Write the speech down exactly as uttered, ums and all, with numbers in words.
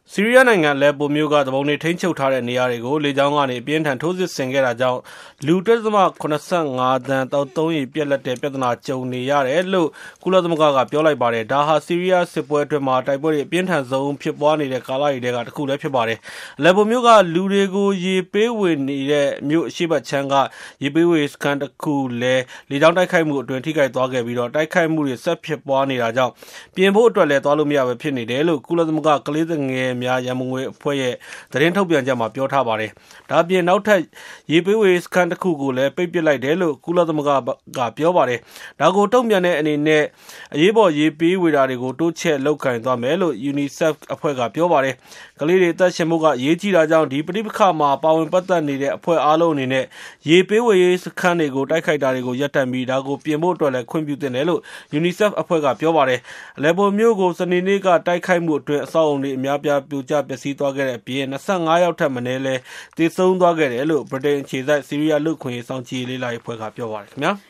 ဆီးရီးယားနိုင်ငံအလက်ပိုမြို့ကသူပုန်တွေထိန်းချုပ်ထားတဲ့နေရာတွေကိုလေကြောင်းကနေအပြင်းထန်ထိုးစစ်ဆင်ခဲ့တာကြောင့်လူ တစ် ဒသမ ၇၅ သန်းသောက်သုံးရေပြတ်လတ်တဲ့ပြဿနာကြုံနေရတယ်လို့ကုလသမဂ္ဂကပြောလိုက်ပါတယ်။ဒါဟာဆီးရီးယားစစ်ပွဲအတွင်းမှာတိုက်ပွဲတွေအပြင်းထန်ဆုံးဖြစ်ပွားနေတဲ့ကာလတွေထဲကတစ်ခုလည်းဖြစ်ပါတယ်။အလက်ပိုမြို့ကလူတွေကိုရေပေးဝေနေတဲ့မြို့အရှေ့ဘက်ခြမ်းကရေပေးဝေစခန်းတစ်ခုလည်းလေကြောင်းတိုက်ခိုက်မှုအတွင်းထိခိုက်သွားခဲ့ပြီးတော့တိုက်ခိုက်မှုတွေဆက်ဖြစ်ပွားနေတာကြောင့်ပြင်ဖို့အတွက်လည်းသွားလို့မရပဲဖြစ်နေတယ်လို့ကုလသမဂ္ဂကလေးငယ်များရန်ပုံငွေအဖွဲ့ရဲ့သတင်းထုတ်ပြန်ချက်မှာပြောထားပါတယ်။ဒါအပြင်နောက်ထပ်ရေပေးဝေစခန်းတစ်ခုကိုလည်းပိတ်ပစ်လိုက်တယ်လို့ကုလသမဂ္ဂကပြောပါတယ်။ဒါကိုတုံ့ပြန်တဲ့အနေနဲ့အရေးပေါ်ရေပေးဝေတာတွေကိုတိုးချဲ့လုပ်ကိုင်သွားမယ်လို့ UNICEF အဖွဲ့ကပြောပါတယ်။ကလေးတွေအသက်ရှင်ဖို့ကအရေးကြီးတာကြောင့်ဒီပဋိပက္ခမှာပါဝင်ပတ်သက်နေတဲ့အဖွဲ့အားလုံးအနေနဲ့ရေပေးဝေရေးစခန်းတွေကိုတိုက်ခိုက်တာတွေကိုရပ်တန့်ပြီးဒါကိုပြင်ဖို့အတွက်လည်းခွင့်ပြုသင့်တယ်လို့ UNICEF အဖွဲ့ကပြောပါတယ်။အလက်ပိုမြို့ကိုစနေနေ့ကတိုက်ခိုက်မှုအတွင်းအဆောက်အုံတွေအများပြားပြိုကျပျက်စီးသွားခဲ့တဲ့အပြင်၂၅ယောက်ထက်မနည်းလည်းသေဆုံးသွားခဲ့တယ်လို့ဗြိတိန်အခြေစိုက်ဆီးရီးယားလူ့အခွင့်အရေးစောင့်ကြည့်ရေးလေ့လာရေးအဖွဲ့ကပြောပါတယ်ခင်ဗျာ။